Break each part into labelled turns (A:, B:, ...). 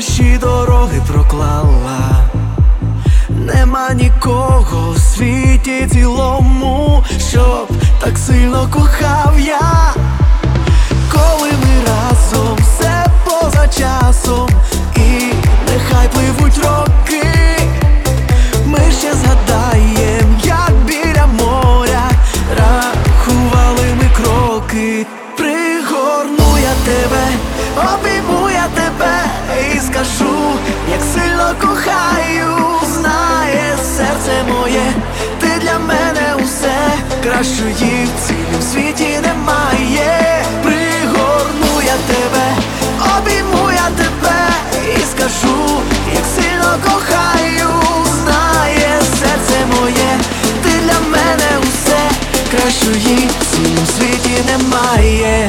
A: наші дороги проклала. Нема нікого в світі цілому, щоб так сильно кохав я. Коли ми разом, все поза часом, і нехай пливуть роки, ми ще згадаєм, як біля моря рахували ми кроки. Пригорну я тебе, обійму я тебе і скажу, як сильно кохаю. Знає серце моє, ти для мене усе, кращої в цілім світі немає. Пригорну я тебе, обійму я тебе і скажу, як сильно кохаю. Знає серце моє, ти для мене усе, кращої в цілім світі немає.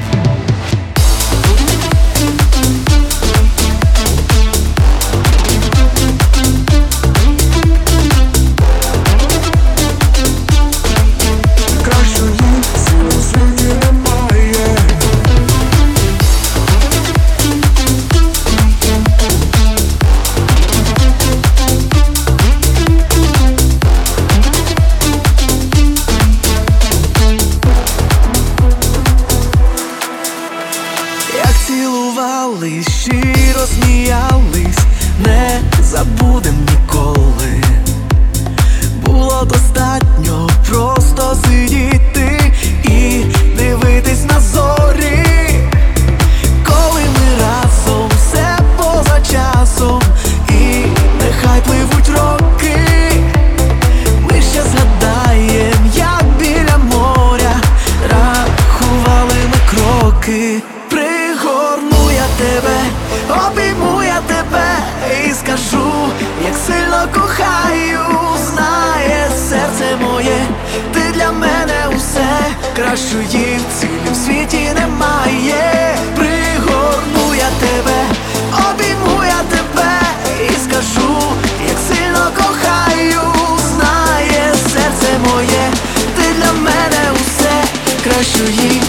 A: Цілувались, щиро сміялись, не забудем ніколи. Було достатньо просто сидіти і дивитись на зорі. Коли ми разом, все поза часом, і нехай пливуть роки, ми ще згадаєм, як біля моря рахували ми кроки. Пригорну я тебе, обійму я тебе і скажу, як сильно кохаю. Знає серце моє, ти для мене усе, кращої в цілім світі немає. Пригорну я тебе, обійму я тебе і скажу, як сильно кохаю. Знає серце моє, ти для мене усе, кращої